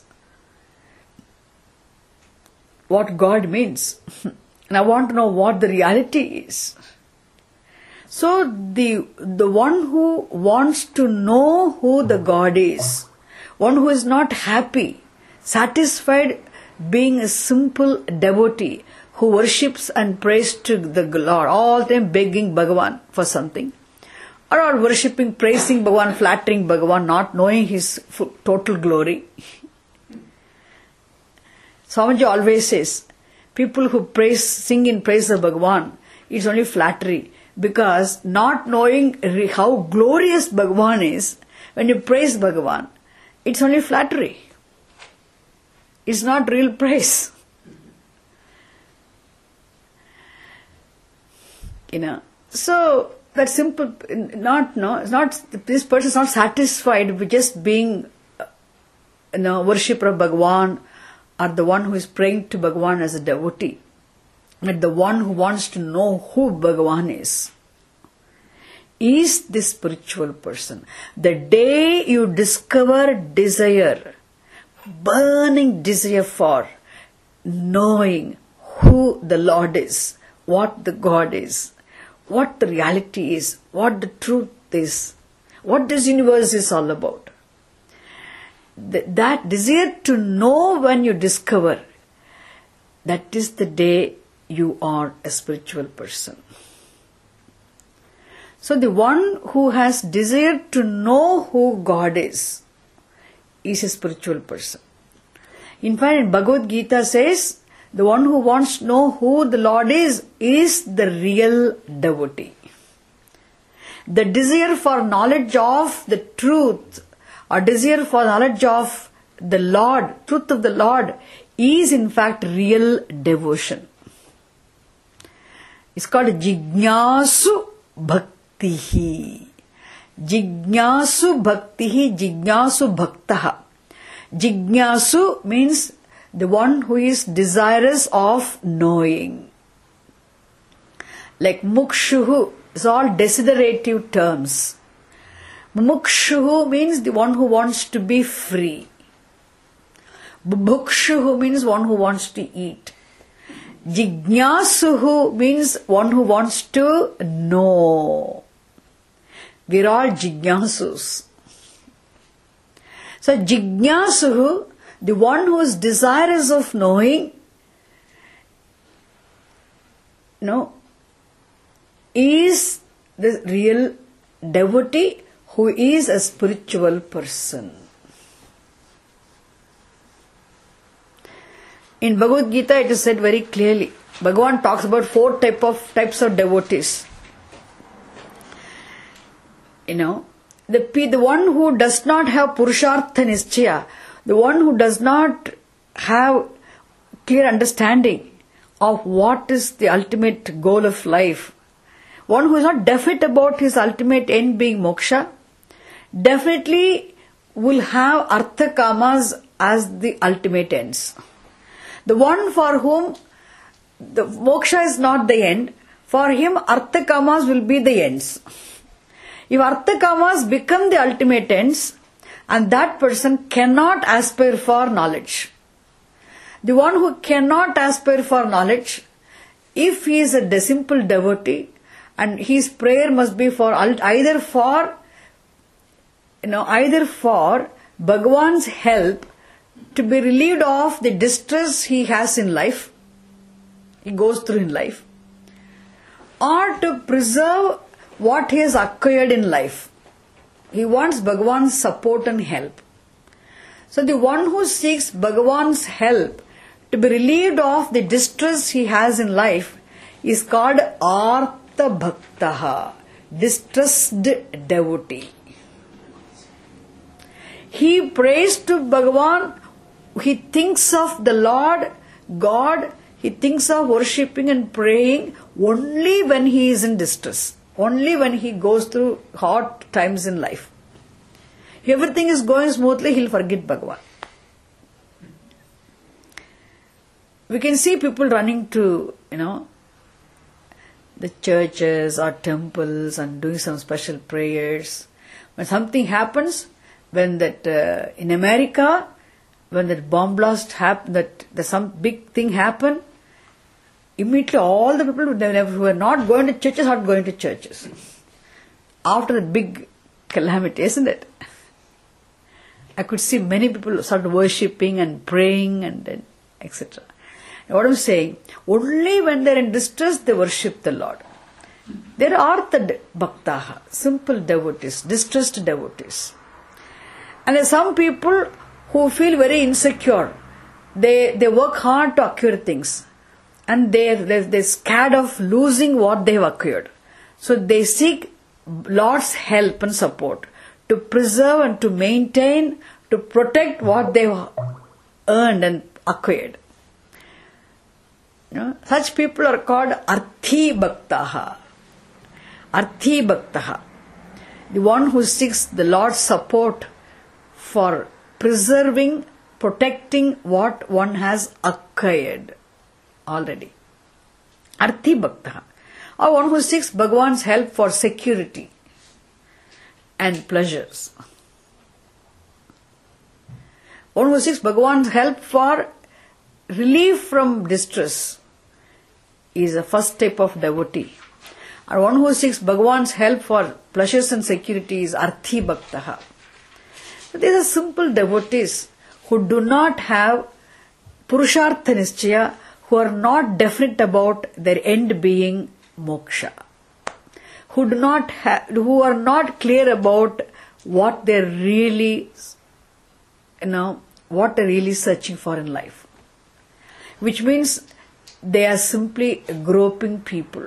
What God means. And I want to know what the reality is. So, the, the one who wants to know who the God is, one who is not happy, satisfied being a simple devotee who worships and prays to the Lord, all the time begging Bhagavan for something, or are worshipping, praising Bhagavan, flattering Bhagavan, not knowing his total glory. Swamiji always says, people who praise, sing in praise of Bhagavan, it's only flattery, because not knowing how glorious Bhagavan is, when you praise Bhagavan, it's only flattery. It's not real praise. You know, so that simple, not no, it's not. This person is not satisfied with just being, you know, worshipper of Bhagavan, or the one who is praying to Bhagavan as a devotee, but the one who wants to know who Bhagavan is. Is this spiritual person. The day you discover desire, burning desire for knowing who the Lord is, what the God is, what the reality is, what the truth is, what this universe is all about. That desire to know, when you discover, that is the day you are a spiritual person. So the one who has desired to know who God is, is a spiritual person. In fact, Bhagavad Gita says, the one who wants to know who the Lord is, is the real devotee. The desire for knowledge of the truth, or desire for knowledge of the Lord, truth of the Lord, is in fact real devotion. It's called Jignasu Bhakti. Jignasu Bhaktihi, Jignasu Bhaktaha. Jignasu means the one who is desirous of knowing. Like Mukshuhu is all desiderative terms. Mukshuhu means the one who wants to be free. Bhukshuhu means one who wants to eat. Jignasuhu means one who wants to know. We're all jignasus. So Jignasuhu, the one who is desirous of knowing, you know, is the real devotee who is a spiritual person. In Bhagavad Gita it is said very clearly. Bhagavan talks about four type of types of devotees. You know, the, the one who does not have Purushartha Nischaya, the one who does not have clear understanding of what is the ultimate goal of life, one who is not definite about his ultimate end being moksha, definitely will have Artha Kamas as the ultimate ends. The one for whom the moksha is not the end, for him Artha Kamas will be the ends. If Artha Kamas become the ultimate ends, and that person cannot aspire for knowledge. The one who cannot aspire for knowledge, if he is a simple devotee, and his prayer must be for either for, you know, either for Bhagavan's help to be relieved of the distress he has in life, he goes through in life, or to preserve what he has acquired in life. He wants Bhagavan's support and help. So the one who seeks Bhagavan's help to be relieved of the distress he has in life is called Artha Bhaktaha, distressed devotee. He prays to Bhagavan, he thinks of the Lord, God, he thinks of worshipping and praying only when he is in distress, only when he goes through hard times in life. If everything is going smoothly, he'll forget Bhagavan. We can see people running to, you know, the churches or temples and doing some special prayers. When something happens, when that uh, in America, when that bomb blast happened, that the, some big thing happened, immediately all the people who were not going to churches are going to churches. After the big calamity, isn't it? I could see many people start worshipping and praying and, and et cetera. What I'm saying, only when they're in distress they worship the Lord. There are the bhaktaha, simple devotees, distressed devotees. And there are some people who feel very insecure. They they work hard to acquire things. And they, they, they're scared of losing what they have acquired. So they seek Lord's help and support to preserve and to maintain, to protect what they've earned and acquired. You know, such people are called Arthi Bhaktaha. Arthi Bhaktaha. The one who seeks the Lord's support for preserving, protecting what one has acquired already. Arthi Bhaktaha. Or one who seeks Bhagavan's help for security and pleasures. One who seeks Bhagavan's help for relief from distress is the first type of devotee. And one who seeks Bhagavan's help for pleasures and security is Arthi Bhaktaha. So these are simple devotees who do not have Purushartha Nischaya, who are not definite about their end being moksha, who do not have, who are not clear about what they're really, you know, what they're really searching for in life. Which means they are simply groping people.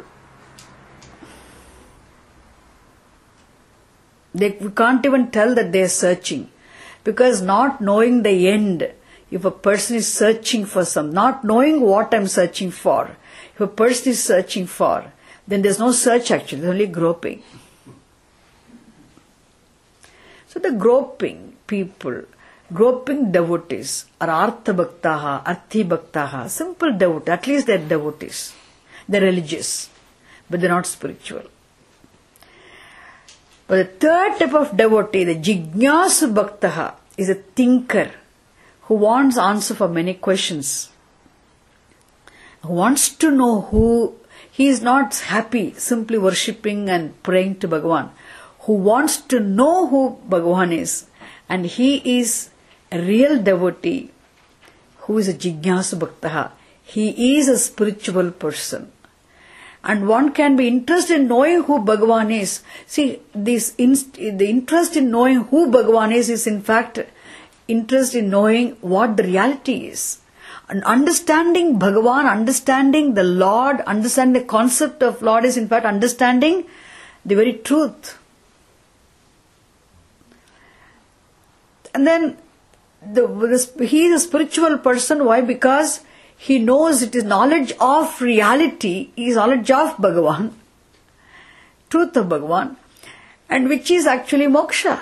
They we can't even tell that they are searching, because not knowing the end, if a person is searching for some, not knowing what I'm searching for, if a person is searching for, then there's no search actually, there's only groping. So the groping people, groping devotees are Artha Bhaktaha, Arthi Bhaktaha, simple devotees, at least they're devotees. They're religious, but they're not spiritual. But the third type of devotee, the Jignasu Bhaktaha, is a thinker who wants answer for many questions, who wants to know who, he is not happy simply worshipping and praying to Bhagavan, who wants to know who Bhagavan is, and he is a real devotee who is a Jignasu Bhaktaha. He is a spiritual person. And one can be interested in knowing who Bhagavan is. See, this inst- the interest in knowing who Bhagavan is is in fact interest in knowing what the reality is. And understanding Bhagavan, understanding the Lord, understanding the concept of Lord is in fact understanding the very truth. And then the, the, he is a spiritual person. Why? Because he knows it is knowledge of reality, is knowledge of Bhagavan, truth of Bhagavan, and which is actually moksha.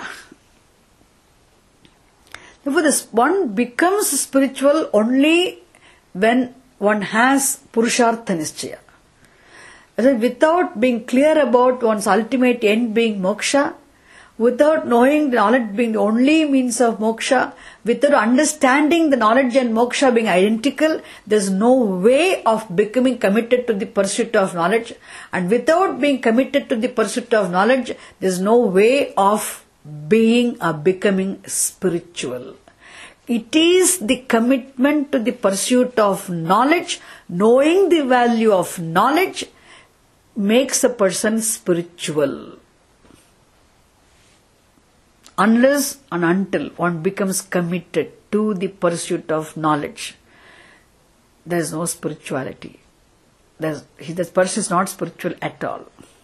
Therefore, this one becomes spiritual only when one has Purushartha Nischaya. So without being clear about one's ultimate end being moksha, without knowing the knowledge being the only means of moksha, without understanding the knowledge and moksha being identical, there's no way of becoming committed to the pursuit of knowledge. And without being committed to the pursuit of knowledge, there's no way of being or becoming spiritual. It is the commitment to the pursuit of knowledge, knowing the value of knowledge, makes a person spiritual. Unless and until one becomes committed to the pursuit of knowledge, there is no spirituality. There's, he, that person is not spiritual at all.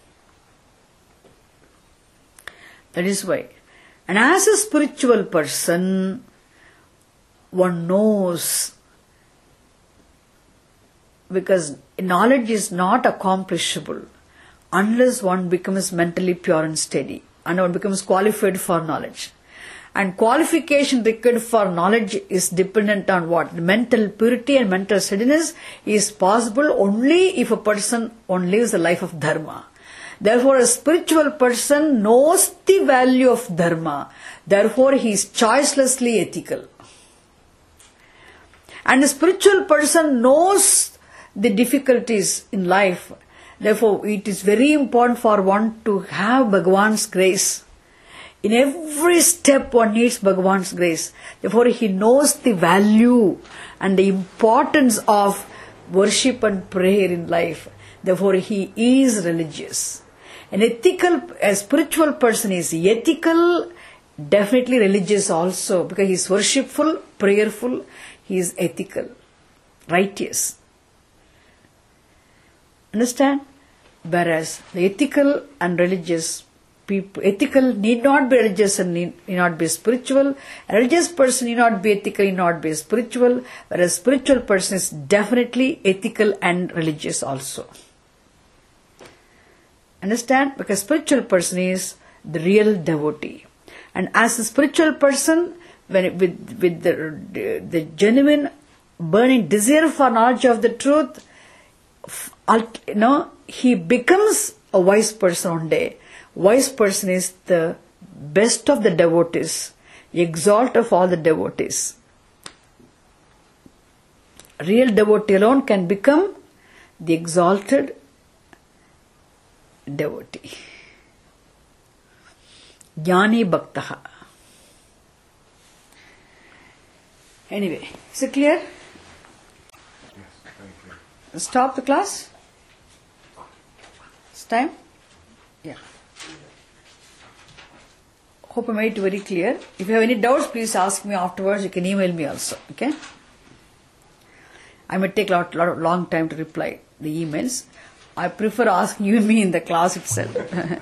That is why. And as a spiritual person, one knows, because knowledge is not accomplishable unless one becomes mentally pure and steady, and one becomes qualified for knowledge. And qualification required for knowledge is dependent on what? Mental purity and mental steadiness is possible only if a person one lives the life of dharma. Therefore, a spiritual person knows the value of dharma. Therefore, he is choicelessly ethical. And a spiritual person knows the difficulties in life. Therefore, it is very important for one to have Bhagavan's grace. In every step one needs Bhagavan's grace. Therefore, he knows the value and the importance of worship and prayer in life. Therefore, he is religious. An ethical, a spiritual person is ethical, definitely religious also, because he is worshipful, prayerful, he is ethical, righteous. Understand? Whereas the ethical and religious people, ethical need not be religious and need, need not be spiritual. A religious person need not be ethical, need not be spiritual. Whereas spiritual person is definitely ethical and religious also. Understand? Because spiritual person is the real devotee. And as a spiritual person, when it, with, with the, the, the genuine burning desire for knowledge of the truth, you know, he becomes a wise person one day. Wise person is the best of the devotees, exalt of all the devotees. Real devotee alone can become the exalted devotee. Jnani Bhaktaha. Anyway, is it clear? Yes, thank you. Stop the class? It's time? Yeah. Hope I made it very clear. If you have any doubts, please ask me afterwards. You can email me also. Okay? I may take a lot, lot of long time to reply the emails. I prefer asking you and me in the class itself.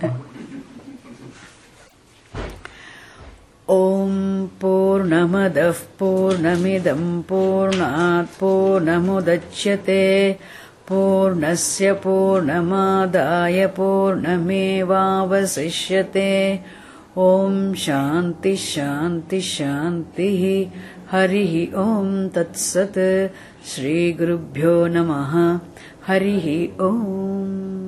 Om Purnamadah Purnamidam Purnat Purnamudachyate Purnasya Purnamadaya Purnamevavasishyate. Om Shanti Shanti Shanti Harihi Om Tat Sat Shri Gurubhyo Namaha Harihi Om.